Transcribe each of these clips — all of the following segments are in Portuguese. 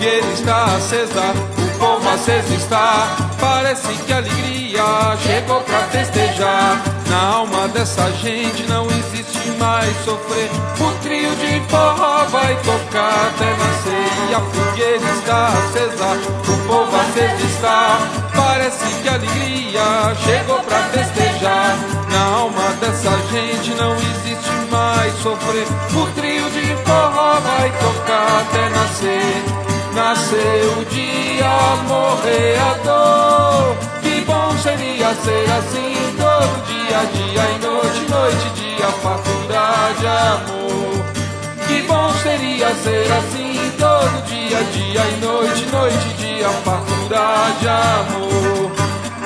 fogueira está acesa, o povo aceso está. Parece que a alegria chegou pra festejar. Na alma dessa gente não existe mais sofrer. O trio de forró vai tocar até nascer. E a fogueira está acesa, o povo aceso está. Parece que a alegria chegou pra festejar. Na alma dessa gente não existe mais sofrer. O trio de forró vai tocar até nascer. Nasceu o dia, morrer a dor. Que bom seria ser assim todo dia, dia e noite, noite e dia, fartura de amor. Que bom seria ser assim todo dia, dia e noite, noite e dia, fartura de amor.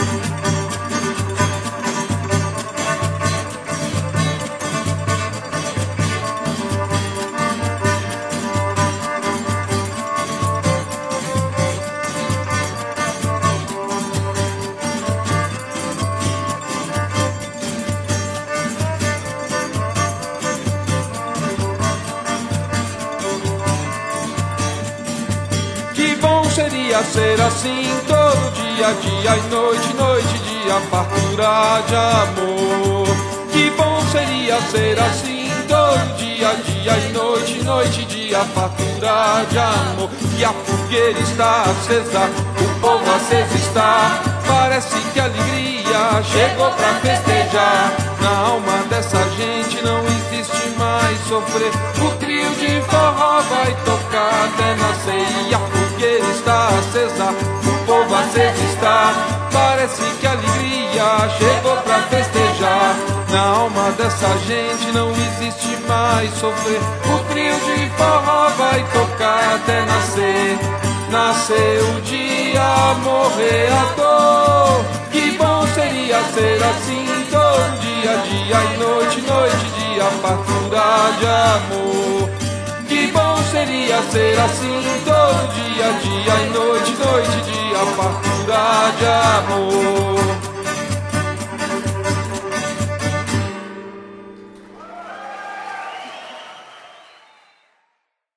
Seria ser assim todo dia, dia e noite, noite e dia, fartura de amor. Que bom seria ser assim todo dia, dia e noite, noite e dia, fartura de amor. Que a fogueira está acesa, o povo aceso está. Parece que a alegria chegou pra festejar. Na alma dessa gente não existe mais sofrer. O trio de forró vai tocar até nascer. E a fogueira está acesa, o povo aceso está. Parece que a alegria chegou pra festejar. Na alma dessa gente não existe mais sofrer. O trio de forró vai tocar até nascer. Nasceu o dia, morrer a dor. Que bom seria ser assim todo dia, dia e noite, noite e dia, fartura de amor. Que bom seria ser assim todo dia, dia e noite, noite e dia, fartura de amor.